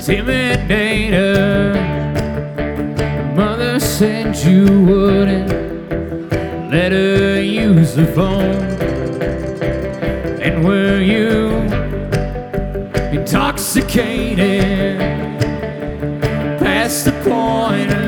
intimidator. Mother said you wouldn't let her use the phone. And were you intoxicated past the point